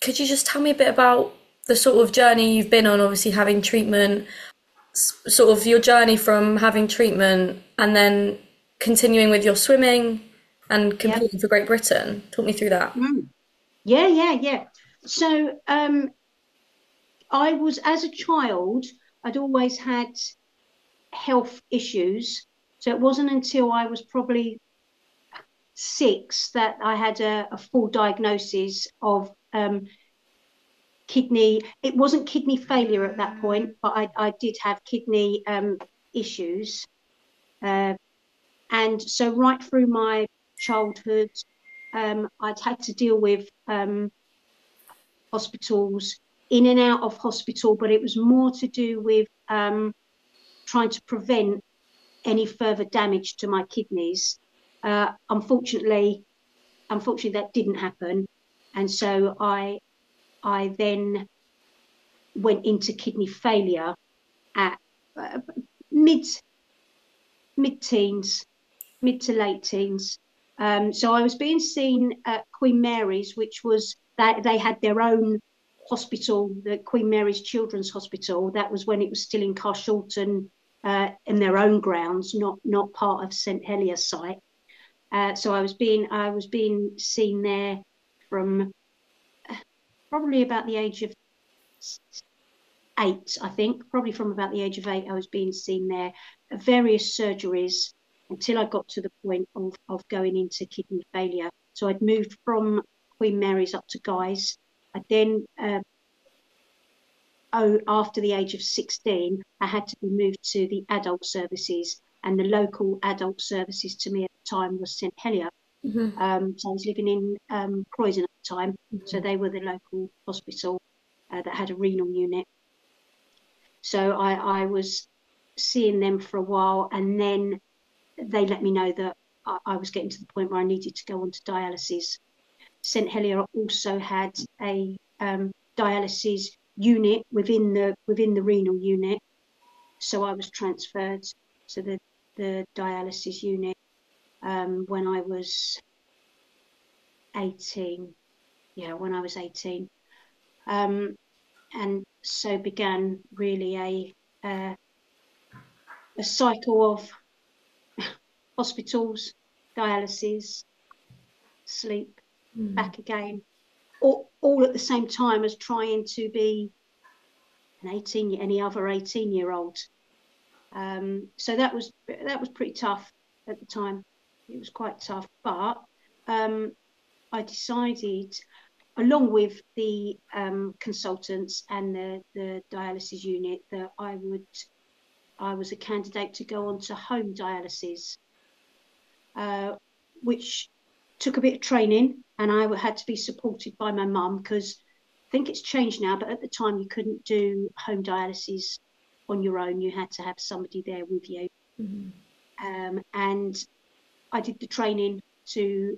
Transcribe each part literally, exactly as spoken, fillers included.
could you just tell me a bit about the sort of journey you've been on, obviously having treatment, s- sort of your journey from having treatment and then continuing with your swimming and Yeah. competing for Great Britain? Talk me through that. Mm. Yeah, yeah, yeah. So um, I was, as a child, I'd always had health issues. So it wasn't until I was probably six that I had a, a full diagnosis of um, kidney. It wasn't kidney failure at that point, but I, I did have kidney um, issues. Uh, and so right through my childhood, um, I'd had to deal with um, hospitals, in and out of hospital, but it was more to do with um, trying to prevent any further damage to my kidneys. Uh, unfortunately, unfortunately, that didn't happen, and so I I then went into kidney failure at uh, mid mid teens, mid to late teens. Um, so I was being seen at Queen Mary's, which was that they had their own hospital, the Queen Mary's Children's Hospital. That was when it was still in Carshalton, uh, in their own grounds, not not part of St Helier site. Uh, so I was being I was being seen there from probably about the age of eight, I think, probably from about the age of eight, I was being seen there, various surgeries until I got to the point of, of going into kidney failure. So I'd moved from Queen Mary's up to Guy's. I then, uh, oh, after the age of sixteen, I had to be moved to the adult services, and the local adult services to me at the time was St Helier. Um, so I was living in um, Croydon at the time, so they were the local hospital uh, that had a renal unit. So I, I was seeing them for a while, and then they let me know that I, I was getting to the point where I needed to go on to dialysis. St Helier also had a um, dialysis unit within the within the renal unit, so I was transferred to the the dialysis unit um, when I was eighteen. Yeah, when I was eighteen, um, and so began really a uh, a cycle of hospitals, dialysis, sleep, back again, all, all at the same time as trying to be an eighteen, any other eighteen year old. Um, so that was that was pretty tough at the time. It was quite tough, but um, I decided, along with the um, consultants and the, the dialysis unit, that I would I was a candidate to go on to home dialysis, uh, which took a bit of training, and I had to be supported by my mum because I think it's changed now, but at the time you couldn't do home dialysis on your own. You had to have somebody there with you. Um, and I did the training to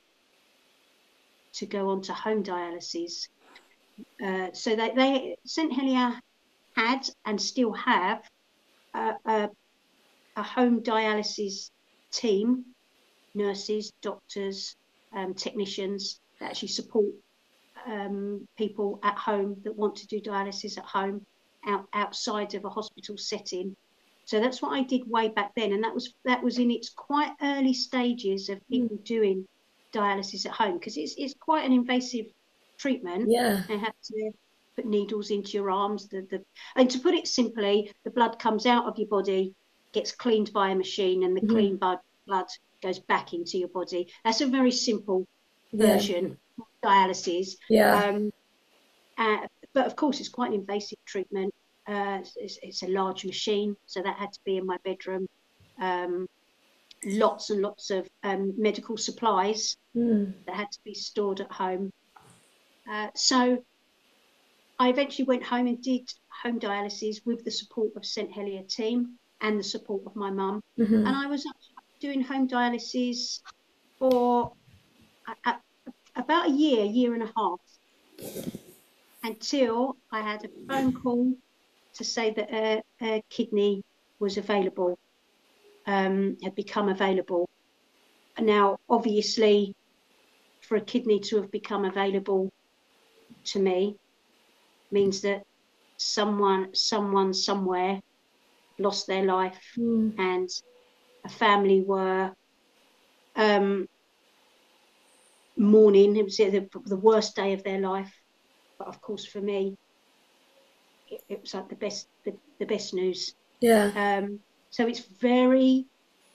to go on to home dialysis. Uh, so that they St Helier had and still have a, a, a home dialysis team, nurses, doctors, um, technicians that actually support um, people at home that want to do dialysis at home out, outside of a hospital setting. So that's what I did way back then, and that was that was in its quite early stages of people doing dialysis at home, because it's it's quite an invasive treatment. Yeah. They have to put needles into your arms. The the and to put it simply, the blood comes out of your body, gets cleaned by a machine, and the clean blood blood goes back into your body. That's a very simple Yeah. version of dialysis. Yeah. Um, uh, but of course, it's quite an invasive treatment. Uh, it's, it's a large machine, so that had to be in my bedroom. Um, lots and lots of um, medical supplies that had to be stored at home. Uh, so I eventually went home and did home dialysis with the support of St Helier team and the support of my mum. And I was doing home dialysis for a, a, about a year, year and a half, until I had a phone call to say that a, a kidney was available, um, had become available. Now, obviously, for a kidney to have become available, to me means that someone, someone somewhere lost their life, mm. and a family were um, mourning. It was the, the worst day of their life. But of course, for me, it, it was like the best, the, the best news. Yeah. Um, so it's very,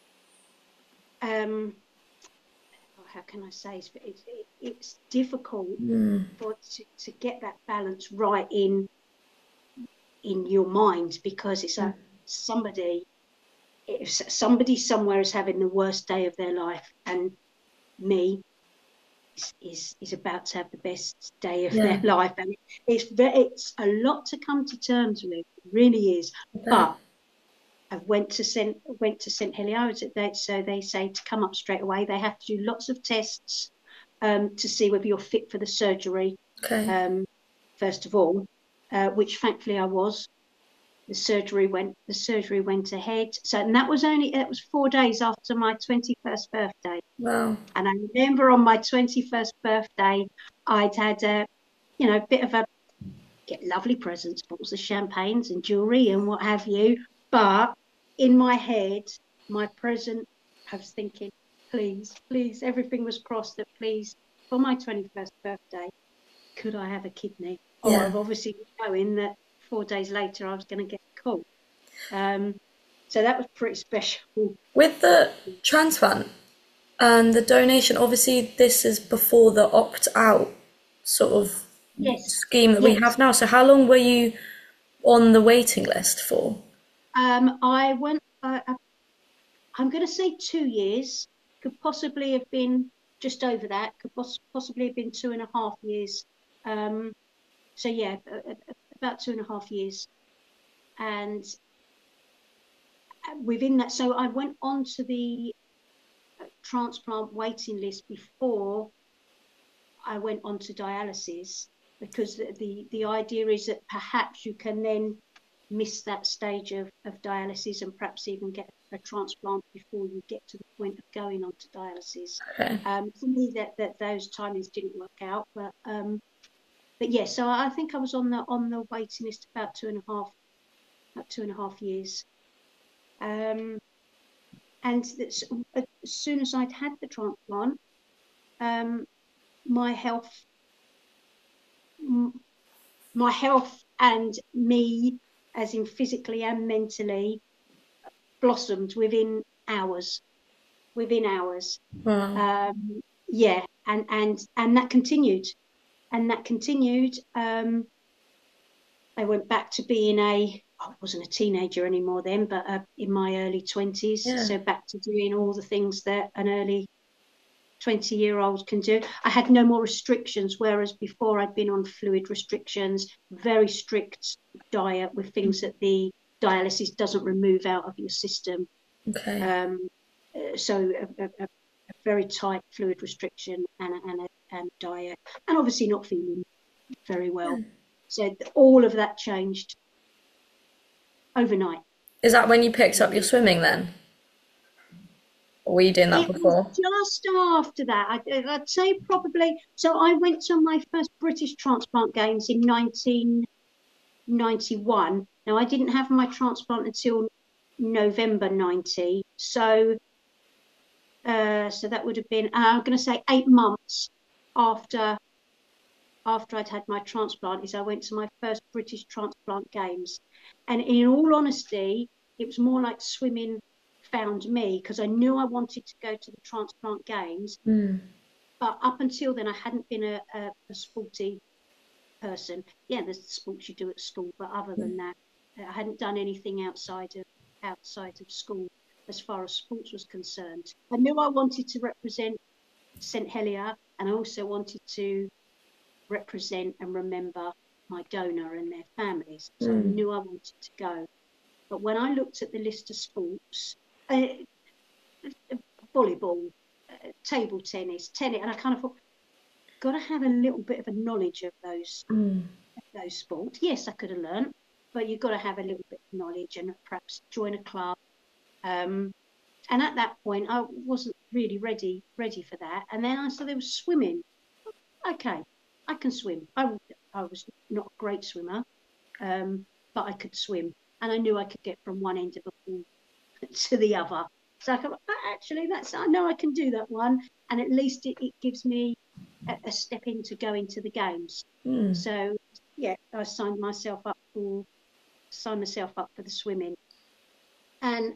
um, how can I say? It's it's, it's difficult mm. for to, to get that balance right in in your mind, because it's like somebody, if somebody somewhere is having the worst day of their life, and me is is, is about to have the best day of Yeah. their life, and it's very, it's a lot to come to terms with. It really is. But I went to St went to St Helier, so they say to come up straight away. They have to do lots of tests um, to see whether you're fit for the surgery. Okay. Um, first of all, uh, which thankfully I was. The surgery went. The surgery went ahead. So, and that was only. It was four days after my twenty-first birthday. Wow. And I remember on my twenty-first birthday, I'd had a, you know, bit of a get lovely presents, bottles of champagnes and jewelry and what have you. But in my head, my present, I was thinking, please, please, everything was crossed that please, for my twenty-first birthday, could I have a kidney? Yeah. Oh, I've obviously knowing that four days later I was going to get a call. Um, so that was pretty special. With the transplant and the donation, obviously this is before the opt-out sort of Yes. scheme that yes. we have now. So how long were you on the waiting list for? Um, I went, uh, I'm going to say two years, could possibly have been just over that, could poss possibly have been two and a half years. Um, so yeah, about two and a half years. And within that, so I went on to the transplant waiting list before I went on to dialysis, because the, the, the idea is that perhaps you can then miss that stage of, of dialysis and perhaps even get a transplant before you get to the point of going on to dialysis. Okay. Um, for me, that, that those timings didn't work out, but um, but yes, yeah, so I think I was on the on the waiting list about two and a half, about two and a half years. Um, and as soon as I'd had the transplant, um, my health, my health and me, as in physically and mentally, blossomed within hours. Within hours. Wow. Um, yeah, and and and that continued, and that continued. Um, I went back to being a. I wasn't a teenager anymore then, but uh, in my early twenties. Yeah. So back to doing all the things that an early twenty-year-old can do. I had no more restrictions, whereas before I'd been on fluid restrictions, very strict diet with things that the dialysis doesn't remove out of your system. Okay. Um, so a, a, a very tight fluid restriction and a, and, a, and diet, and obviously not feeling very well. Yeah. So all of that changed overnight. Is that when you picked up your swimming then? Or were you doing that it before? Was just after that. I'd, I'd say probably. So I went to my first British transplant games in nineteen ninety-one. Now I didn't have my transplant until November ninety. So uh, so that would have been, uh, I'm going to say eight months after after I'd had my transplant is I went to my first British transplant games. And in all honesty, it was more like swimming found me, because I knew I wanted to go to the transplant games. Mm. But up until then, I hadn't been a, a, a sporty person. Yeah, there's the sports you do at school, but other than that, I hadn't done anything outside of outside of school as far as sports was concerned. I knew I wanted to represent St Helier, and I also wanted to represent and remember my donor and their families. So mm. I knew I wanted to go. But when I looked at the list of sports, uh, volleyball, uh, table tennis, tennis, and I kind of thought, got to have a little bit of a knowledge of those mm. of those sports. Yes, I could have learned, but you've got to have a little bit of knowledge and perhaps join a club. Um, and at that point, I wasn't really ready ready for that. And then I saw there was swimming. Okay, I can swim. I will, I was not a great swimmer, um, but I could swim, and I knew I could get from one end of the pool to the other. So I thought, oh, actually, that's I know I can do that one, and at least it, it gives me a, a step in to go into the games. Mm. So yeah, I signed myself up for signed myself up for the swimming, and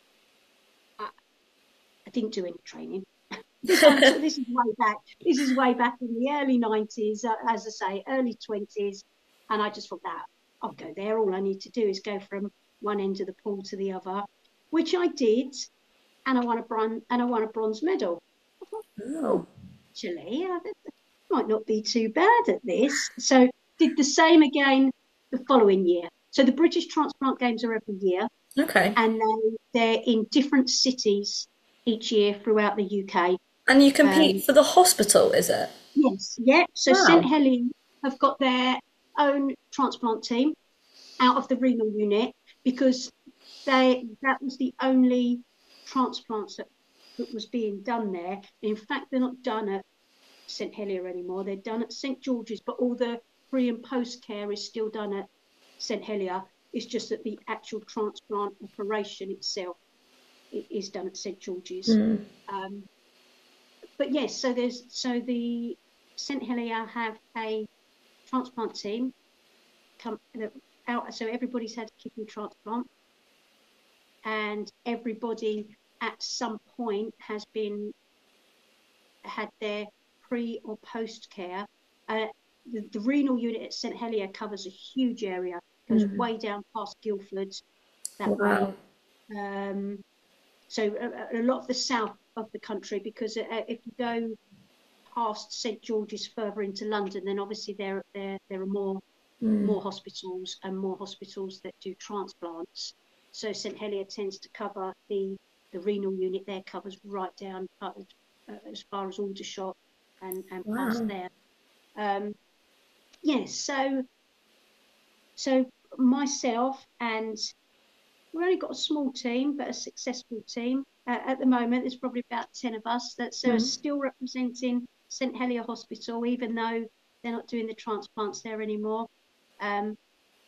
I, I didn't do any training. this, this is way back. This is way back in the early nineties, uh, as I say, early twenties, and I just thought that I'll go there. All I need to do is go from one end of the pool to the other, which I did, and I won a bronze and I won a bronze medal. I thought, oh, actually, I might not be too bad at this. So did the same again the following year. So the British Transplant Games are every year. Okay. And they, they're in different cities each year throughout the U K. And you compete um, for the hospital, is it? Yes, yeah. So Wow. St Helier have got their own transplant team out of the renal unit, because they that was the only transplants that, that was being done there. In fact, they're not done at St Helier anymore. They're done at St George's, but all the pre and post care is still done at St Helier. It's just that the actual transplant operation itself is done at St George's. Mm. Um, but yes, so there's so the St Helier have a transplant team come out. So everybody's had a kidney transplant, and everybody at some point has been had their pre or post care. Uh, the, the renal unit at St Helier covers a huge area, goes mm. way down past Guildford that wow. way. Um, so a, a lot of the south of the country, because uh, if you go past St George's further into London, then obviously there there there are more mm. more hospitals and more hospitals that do transplants. So St Helier tends to cover the the renal unit there covers right down uh, as far as Aldershot and and wow. past there. Um, yes, yeah, so so myself and we've only got a small team, but a successful team. Uh, at the moment, there's probably about ten of us that's uh, mm. still representing St Helier Hospital, even though they're not doing the transplants there anymore. Um,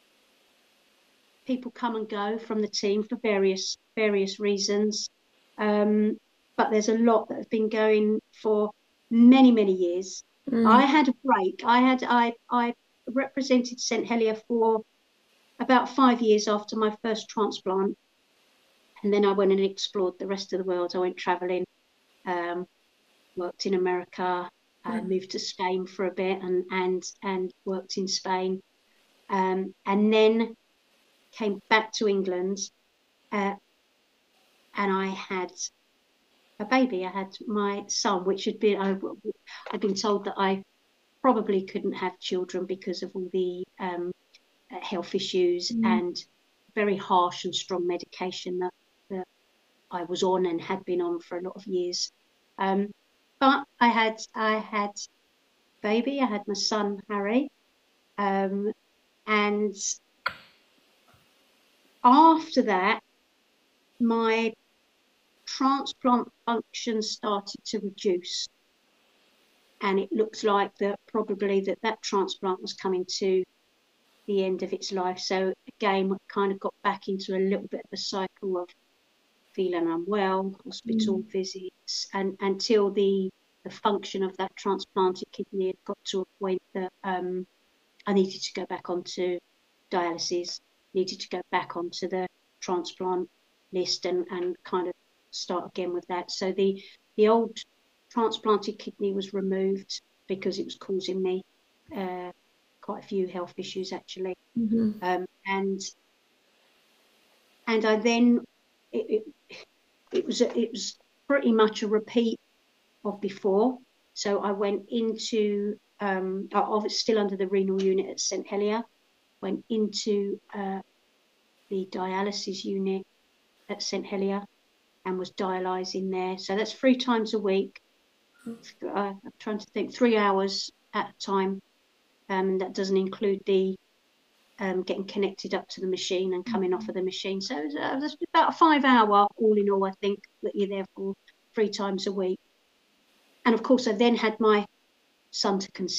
people come and go from the team for various various reasons, um, but there's a lot that have been going for many many years. Mm. I had a break. I had I I represented St Helier for about five years after my first transplant, and then I went and explored the rest of the world. I went traveling, um, worked in America, I mm. moved to Spain for a bit, and and and worked in Spain, um, and then came back to England, uh, and I had a baby. I had my son, which had been I, I'd been told that I probably couldn't have children because of all the um, health issues mm. and very harsh and strong medication that, that I was on and had been on for a lot of years. Um, but I had I had baby. I had my son Harry, um, and after that, my transplant function started to reduce, and it looked like that probably that that transplant was coming to the end of its life. So again, kind of got back into a little bit of a cycle of feeling unwell, hospital mm. visits, and until the the function of that transplanted kidney had got to a point that um, I needed to go back onto dialysis, needed to go back onto the transplant list and, and kind of start again with that. So the the old transplanted kidney was removed because it was causing me uh, quite a few health issues actually, mm-hmm. um, and and I then it, it, it was a, it was pretty much a repeat of before. So I went into um, I was still under the renal unit at St Helier, went into uh, the dialysis unit at St Helier and was dialysing there. So that's three times a week. Uh, I'm trying to think, three hours at a time. Um, that doesn't include the um, getting connected up to the machine and coming off of the machine. So it's uh, about a five hour all in all, I think, that you're there for three times a week. And of course, I then had my son to consider.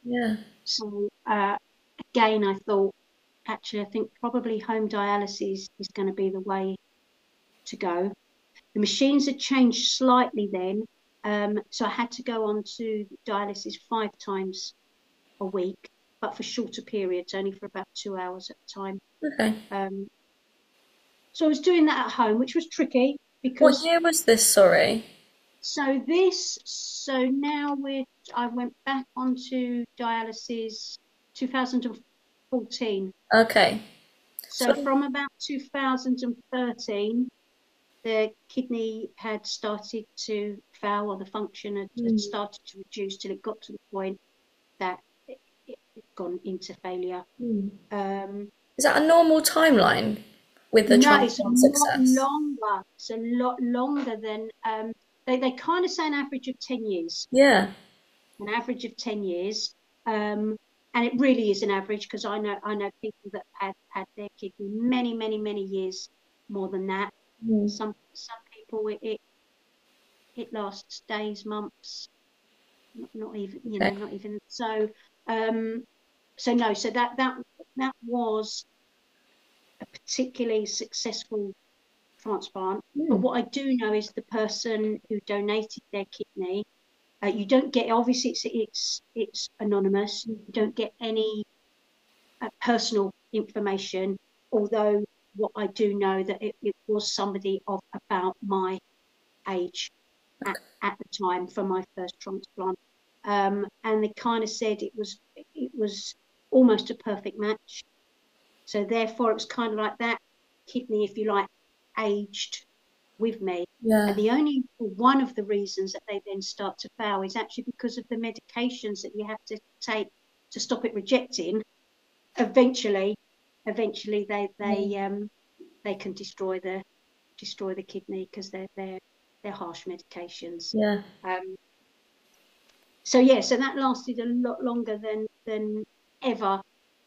Yeah. So uh, again, I thought, actually, I think probably home dialysis is going to be the way to go. The machines had changed slightly then, um, so I had to go on to dialysis five times a week, but for shorter periods, only for about two hours at a time. Okay. Um, so I was doing that at home, which was tricky What because year was this, sorry? so this so now we're I went back onto dialysis two thousand fourteen. Okay. So So, from about two thousand thirteen, the kidney had started to fail, or the function had, had mm, started to reduce till it got to the point that it, it had gone into failure. mm. Um, Is that a normal timeline with the no, it's a transplant lot success? longer. It's a lot longer than um, they, they kind of say an average of ten years. Yeah. An average of ten years. Um, and it really is an average because I know I know people that had had their kidney many, many, many years more than that. Mm. Some some people it, it it lasts days, months, not, not even you know, Okay. not even so. Um, so no, so that that that was a particularly successful transplant. But Mm. what I do know is the person who donated their kidney. Uh, you don't get obviously it's it's it's anonymous. You don't get any uh, personal information. Although what I do know that it, it was somebody of about my age at, at the time for my first transplant, um, and they kind of said it was it was almost a perfect match. So therefore, it was kind of like that kidney, if you like, aged with me. And Yeah. the only one of the reasons that they then start to fail is actually because of the medications that you have to take to stop it rejecting. Eventually, eventually they Yeah. they um they can destroy the destroy the kidney because they're they're they're harsh medications. Yeah. Um, so yeah, so that lasted a lot longer than than ever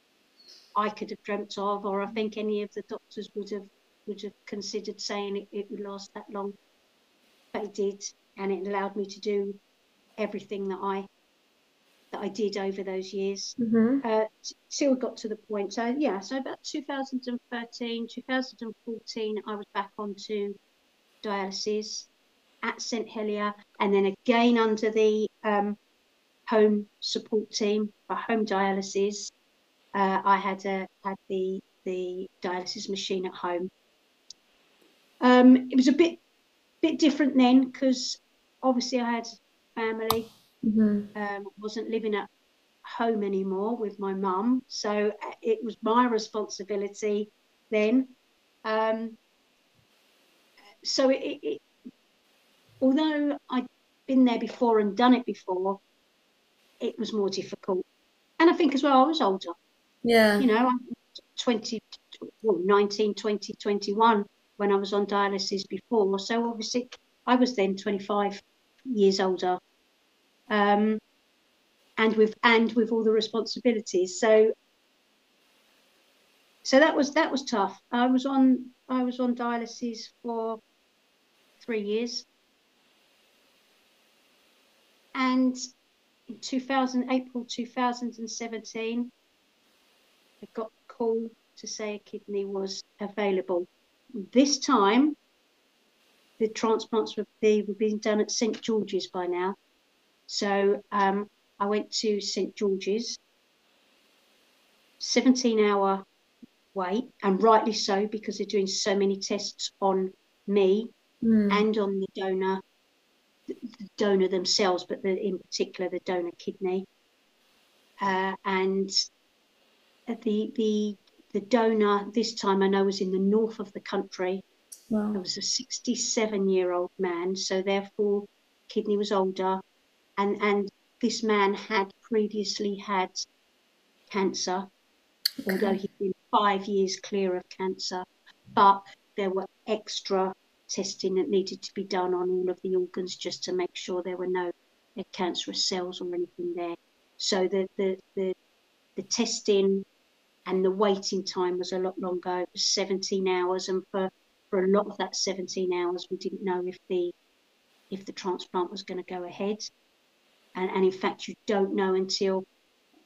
I could have dreamt of, or I think any of the doctors would have would have considered saying it, it would last that long. But it did, and it allowed me to do everything that I that I did over those years. Mm-hmm. Uh, till we got to the point. So yeah, so about two thousand thirteen, two thousand fourteen, I was back onto dialysis at St Helier, and then again under the um, home support team for home dialysis. Uh, I had a had the the dialysis machine at home. Um, it was a bit bit different then because obviously I had family. Mm-hmm. Um, wasn't living at home anymore with my mum, so it was my responsibility then. Um, so it, it, it, although I'd been there before and done it before, it was more difficult. And I think as well I was older. Yeah. You know, I'm twenty, well, nineteen, twenty, twenty-one when I was on dialysis before. So obviously I was then twenty-five years older. Um, and with and with all the responsibilities. So so that was that was tough. I was on I was on dialysis for three years, and in two thousand April two thousand seventeen, I got a call to say a kidney was available. This time, the transplants were, they were being done at St George's by now. So um, I went to St George's, seventeen hour wait, and rightly so because they're doing so many tests on me Mm. and on the donor, the donor themselves, but the, in particular the donor kidney. Uh, and the the the donor this time I know was in the north of the country. Wow. It was a sixty-seven year old man, so therefore kidney was older, and and this man had previously had cancer, although Okay. he'd been five years clear of cancer, but there were extra testing that needed to be done on all of the organs just to make sure there were no cancerous cells or anything there. So the the the, the testing and the waiting time was a lot longer. It was seventeen hours, and for for a lot of that seventeen hours, we didn't know if the if the transplant was going to go ahead. And, and in fact, you don't know until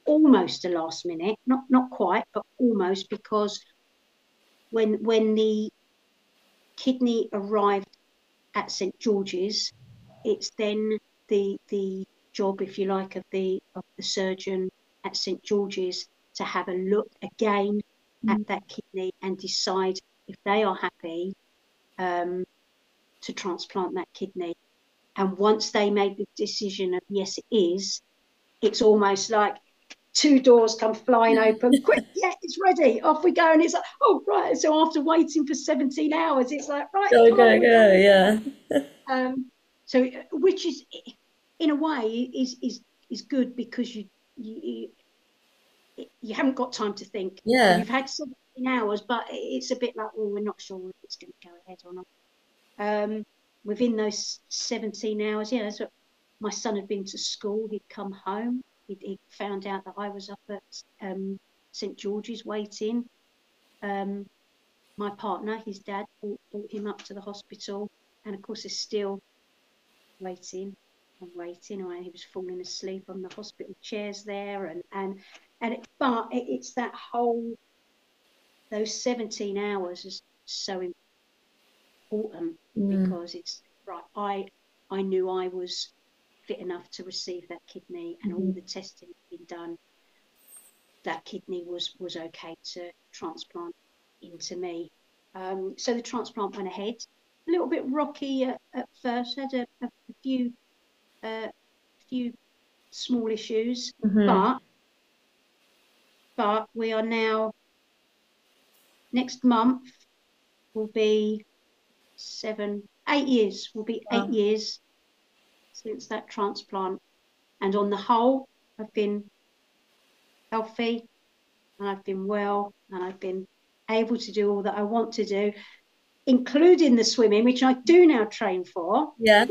almost a last minute, not not quite, but almost, because when when the kidney arrived at St George's, it's then the the job, if you like, of the of the surgeon at St George's to have a look again mm. at that kidney and decide if they are happy um, to transplant that kidney. And once they made the decision of yes, it is, it's almost like two doors come flying open. Quick, yeah, it's ready. Off we go. And it's like, oh, right. So after waiting for seventeen hours, it's like, right, go, come go, on, go, yeah. um, so, which is, in a way, is is is good, because you you you haven't got time to think. Yeah. You've had seventeen hours, but it's a bit like, oh, we're not sure if it's going to go ahead or not. Um, within those seventeen hours, yeah, so my son had been to school. He'd come home. He, he found out that I was up at um, St George's waiting. Um, my partner, his dad, brought, brought him up to the hospital, and of course, he's still waiting and waiting. And he was falling asleep on the hospital chairs there, and and and it, but it, it's that whole those seventeen hours is so important mm. because it's right. I I knew I was fit enough to receive that kidney, and mm-hmm. all the testing had been done. That kidney was was okay to transplant into me. Um, so the transplant went ahead. A little bit rocky at, at first. Had a, a, a few uh, few small issues, mm-hmm. but but we are now. Next month will be seven, eight years. Will be wow. eight years since that transplant, and on the whole, I've been healthy, and I've been well, and I've been able to do all that I want to do, including the swimming, which I do now train for. Yeah.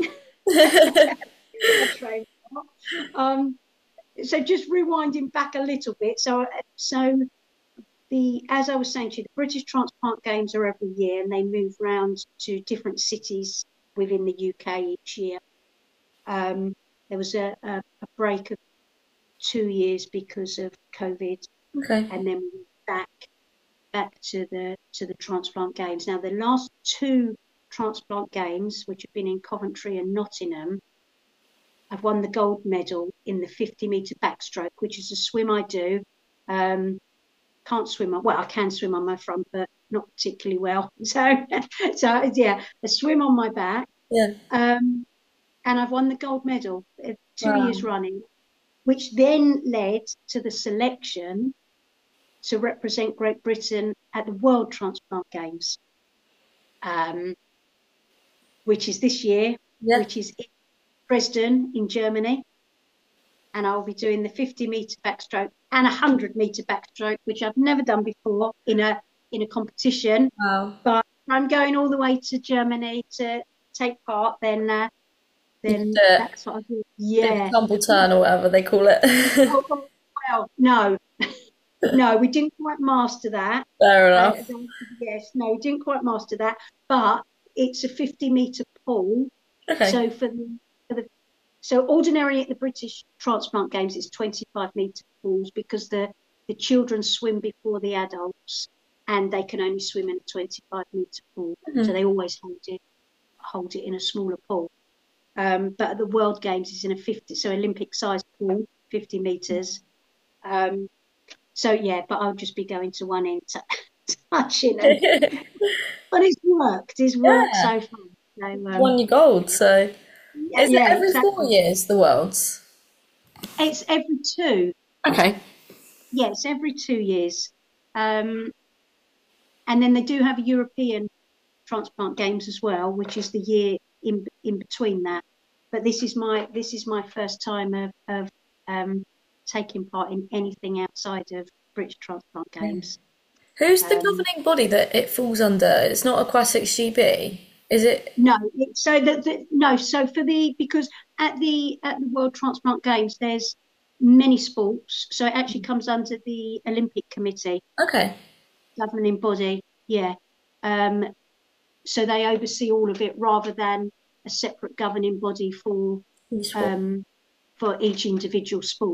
train for. Um, so just rewinding back a little bit. So, so the as I was saying to you, the British Transplant Games are every year, and they move around to different cities within the U K each year. Um, there was a, a, a break of two years because of COVID, okay. and then we went back back to the to the transplant games. Now, the last two transplant games, which have been in Coventry and Nottingham, I've won the gold medal in the fifty metre backstroke, which is a swim I do. Um, can't swim on, well, I can swim on my front, but not particularly well. So, so yeah, a swim on my back. Yeah. Um, and I've won the gold medal uh, two wow. years running, which then led to the selection to represent Great Britain at the World Transplant Games, um, which is this year, yeah. which is in Dresden in Germany. And I'll be doing the fifty metre backstroke and a one hundred metre backstroke, which I've never done before in a in a competition. Wow. But I'm going all the way to Germany to take part, then uh, then uh, that's what I do. Yeah. Tumble turn or whatever they call it. oh, well, no. No, we didn't quite master that. Fair enough. Uh, yes, no, we didn't quite master that. But it's a fifty metre pool. Okay. So for the, for the so ordinarily at the British Transplant Games, it's twenty-five metre pools, because the the children swim before the adults, and they can only swim in a twenty-five metre pool. Mm-hmm. So they always hold it hold it in a smaller pool. Um, but at the World Games, it's in a fifty, so Olympic sized pool, fifty metres. Um, So yeah, but I'll just be going to one end, t- touching it. But it's worked. It's worked yeah. so far. So, um, won your gold. So yeah, is yeah, it every exactly. four years the Worlds? It's every two. Okay. Yeah, it's every two years. Um, and then they do have a European Transplant Games as well, which is the year in in between that. But this is my this is my first time of of um, taking part in anything outside of British Transplant Games. Who's the um, governing body that it falls under? It's not Aquatics G B, is it? No, it, so that the, no, so for the because at the at the World Transplant Games there's many sports, so it actually comes under the Olympic Committee. Okay. Governing body, yeah. Um, so they oversee all of it rather than a separate governing body for um, for each individual sport.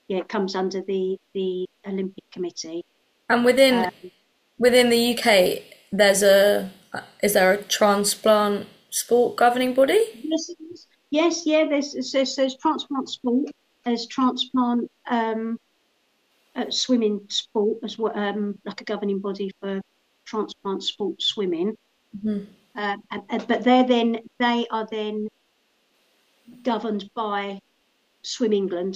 yeah, it comes under the the Olympic Committee. And within Um, within the U K, there's a is there a transplant sport governing body? yes, yes, yeah. There's there's, there's transplant sport, there's transplant um, uh, swimming sport as well, um, like a governing body for transplant sport swimming. Mm-hmm. Uh, and, and, but they're then they are then governed by Swim England.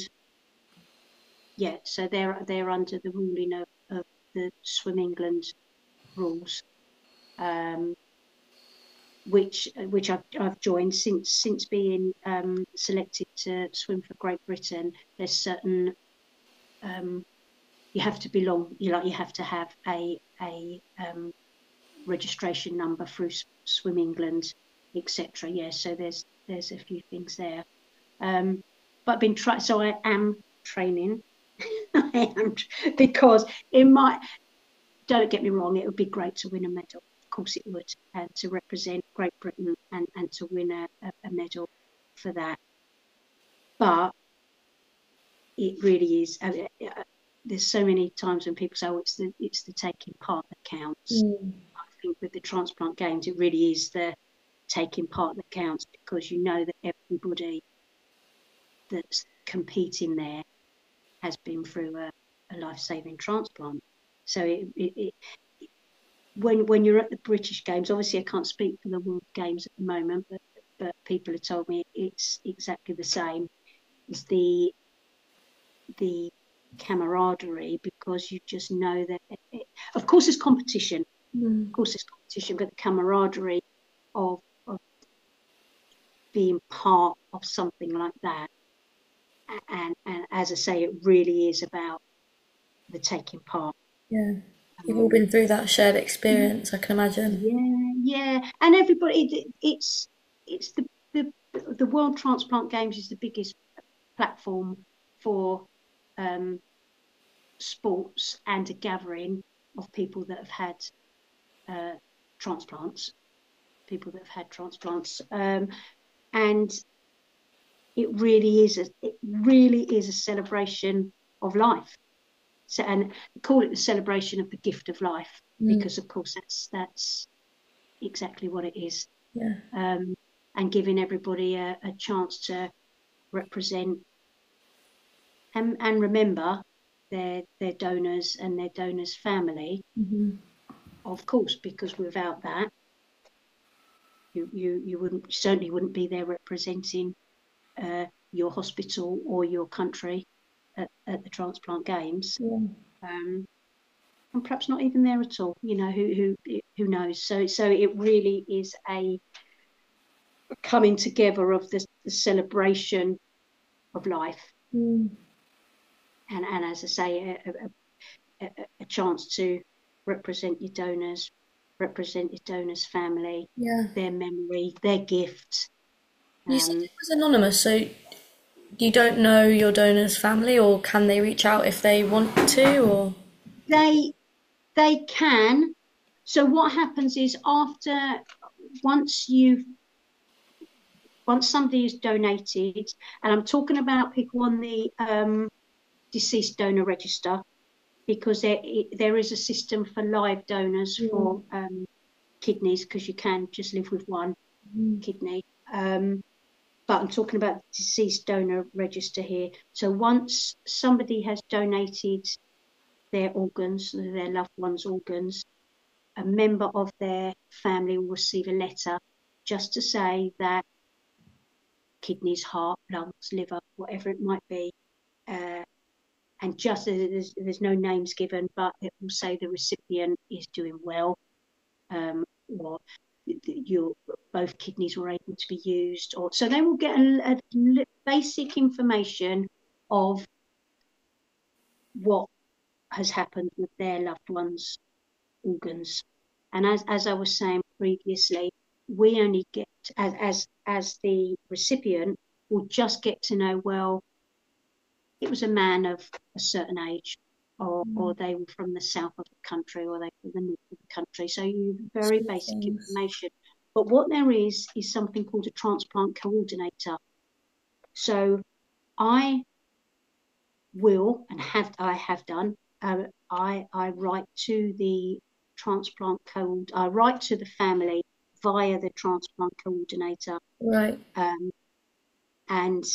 Yeah, so they're they're under the ruling of, of the Swim England rules, um, which which I've I've joined since since being um, selected to swim for Great Britain. There's certain um, you have to belong. You like you have to have a a um, registration number through Swim England, et cetera. Yeah, so there's there's a few things there. Um, but I've been trying, so I am training. I am, because it might, don't get me wrong, it would be great to win a medal. Of course it would, and to represent Great Britain and, and to win a, a medal for that. But it really is, uh, uh, there's so many times when people say, oh, it's the, it's the taking part that counts. Mm. I think with the transplant games, it really is the taking part that counts, because you know that everybody that's competing there has been through a, a life-saving transplant. So it, it, it, when when you're at the British Games, obviously I can't speak for the World Games at the moment, but but people have told me it's exactly the same. It's the the camaraderie, because you just know that it, it, of course there's competition, mm. of course there's competition, but the camaraderie of, of being part of something like that. And, and as I say, it really is about the taking part. Yeah, you've all been through that shared experience, I can imagine. Yeah, yeah, and everybody, it, it's it's the, the the World Transplant Games is the biggest platform for um, sports and a gathering of people that have had uh, transplants, people that have had transplants, um, and it really is a it really is a celebration of life. So, and call it the celebration of the gift of life, mm. because of course that's that's exactly what it is. Yeah. Um, and giving everybody a, a chance to represent and, and remember their their donors and their donors' family, mm-hmm. of course, because without that, you you you wouldn't certainly wouldn't be there representing uh, your hospital or your country at, at the transplant games. Yeah. Um, and perhaps not even there at all. You know, who who who knows? So so it really is a coming together of the, the celebration of life, mm. and and as I say, a, a, a, a chance to represent your donors, represent your donors' family, yeah. their memory, their gift. You um, said it was anonymous, so you don't know your donors' family, or can they reach out if they want to, or they they can. So what happens is, after once you've once somebody is donated, and I'm talking about people on the um, deceased donor register, because there there is a system for live donors mm. for um, kidneys, because you can just live with one mm. kidney. Um, but I'm talking about the deceased donor register here. So once somebody has donated their organs, their loved one's organs, a member of their family will receive a letter just to say that kidneys, heart, lungs, liver, whatever it might be, uh, and just there's, there's no names given, but it will say the recipient is doing well, um, or your both kidneys were able to be used, or so they will get a, a basic information of what has happened with their loved ones' organs. And as as I was saying previously, we only get as as as the recipient will just get to know, well, it was a man of a certain age, or mm. or they were from the south of the country, or they were from the north of the country. So you have very Some basic things. information. But what there is is something called a transplant coordinator. So I will, and have I have done, uh, I I write to the transplant co I write to the family via the transplant coordinator, Right. um, and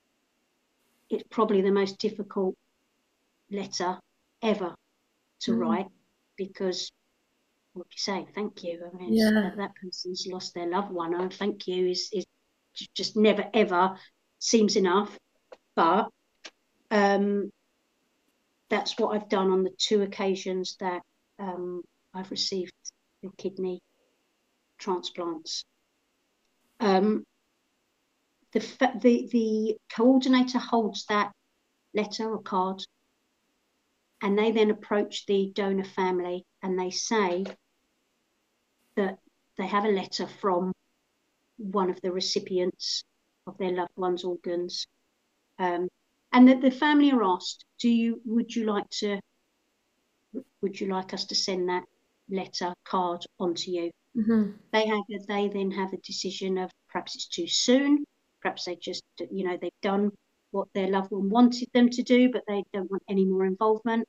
it's probably the most difficult letter ever to Mm. write, because what do you say? Thank you. I mean, Yeah. that, that person's lost their loved one, and thank you is is just never ever seems enough. But um, that's what I've done on the two occasions that um, I've received the kidney transplants. Um, the, the the coordinator holds that letter or card, and they then approach the donor family and they say that they have a letter from one of the recipients of their loved one's organs, um, and that the family are asked, "Do you would you like to would you like us to send that letter card onto you?" Mm-hmm. They have they then have a decision of perhaps it's too soon, perhaps they just, you know, they've done what their loved one wanted them to do, but they don't want any more involvement.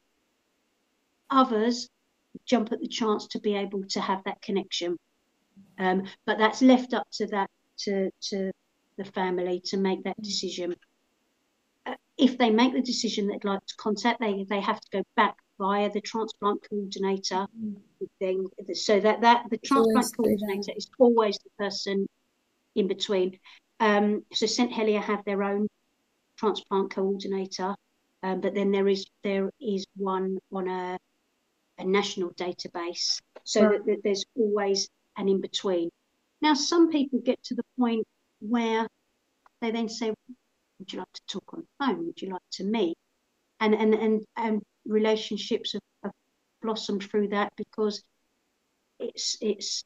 Others jump at the chance to be able to have that connection, um, but that's left up to that to to the family to make that decision. Uh, if they make the decision they'd like to contact, they they have to go back via the transplant coordinator. Mm-hmm. Thing, so that that the transplant coordinator is always the person in between. Um, so Saint Helier have their own transplant coordinator, um, but then there is there is one on a a national database, so right. that, that there's always an in between. Now, some people get to the point where they then say, "Would you like to talk on the phone? Would you like to meet?" And and and and relationships have, have blossomed through that, because it's it's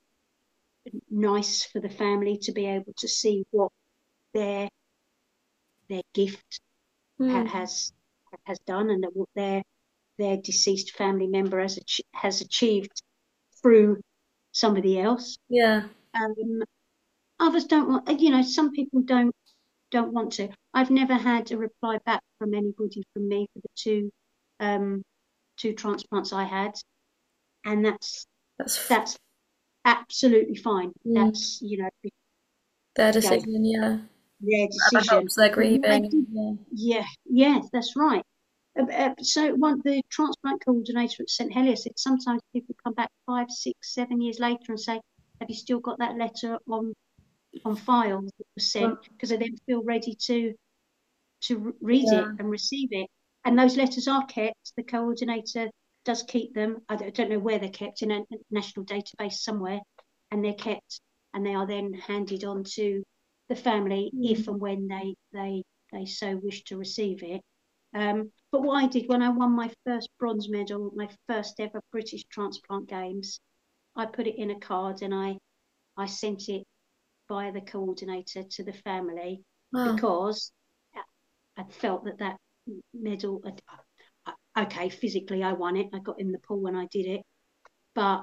nice for the family to be able to see what their their gift mm. ha- has has done, and what their their deceased family member has ach- has achieved through somebody else. Yeah. Um, others don't want. You know, some people don't don't want to. I've never had a reply back from anybody from me for the two um, two transplants I had, and that's that's, that's absolutely fine. Mm. That's, you know, their decision, yeah. Their decision. Helps their grieving. Did, yeah. yeah, yeah, that's right. Uh, uh, so one, the transplant coordinator at Saint Helier said sometimes people come back five, six, seven years later and say, "Have you still got that letter on on file that was sent?" Because well, they then feel ready to to read yeah. it and receive it. And those letters are kept. The coordinator does keep them. I don't, I don't know where they're kept, in a national database somewhere, and they're kept, and they are then handed on to the family mm. if and when they they they so wish to receive it. Um, but what I did when I won my first bronze medal, my first ever British Transplant Games, I put it in a card and I I sent it via the coordinator to the family wow. because I felt that that medal, okay, physically I won it, I got in the pool when I did it, but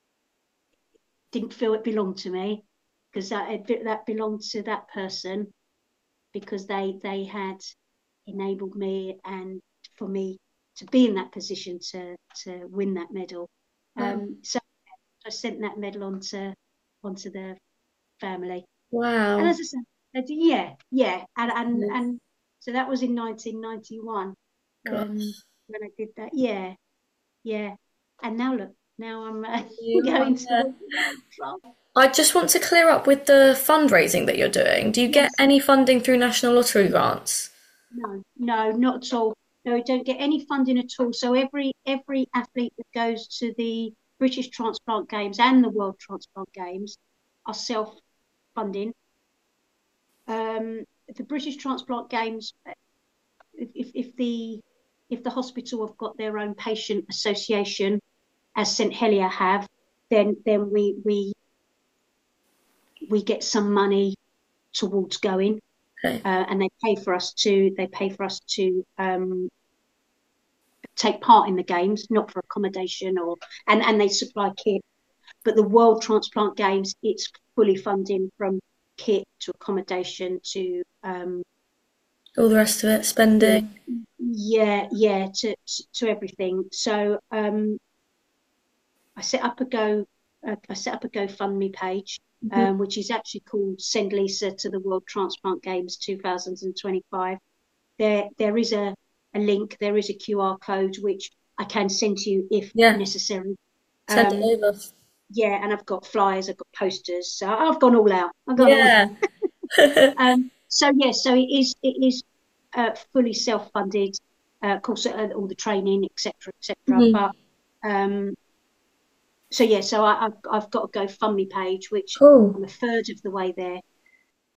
didn't feel it belonged to me, because that that belonged to that person, because they they had enabled me and for me to be in that position to to win that medal. Wow. Um, so I sent that medal on to onto the family. Wow. And as I said, yeah, yeah, and and yes. and so that was in nineteen ninety-one um, when I did that. Yeah, yeah. And now look, now I'm uh, going to. I just want to clear up with the fundraising that you're doing. Do you yes. get any funding through National Lottery grants? No, no, not at all. No, we don't get any funding at all. So every every athlete that goes to the British Transplant Games and the World Transplant Games are self-funding. Um, the British Transplant Games, if, if the if the hospital have got their own patient association, as Saint Helier have, then then we we we get some money towards going, okay. uh, and they pay for us to they pay for us to um, take part in the games, not for accommodation or and and they supply kit. But the World Transplant Games, it's fully funding from kit to accommodation to um, all the rest of it, spending. yeah, yeah, to to everything. So um, I set up a go. Uh, I set up a GoFundMe page, Mm-hmm. um, which is actually called "Send Lisa to the World Transplant Games two thousand twenty-five." There, there is a, a link. There is a Q R code which I can send to you if Yeah, necessary. send it Um, over. yeah, and I've got flyers. I've got posters. So I've gone all out. I've gone all. Yeah. Um, so yeah, so it is. It is uh, fully self-funded. Uh, of course, uh, all the training, et cetera, et cetera. Mhm. But um, so yeah, so I, I've I've got a GoFundMe page, which Cool. I'm a third of the way there.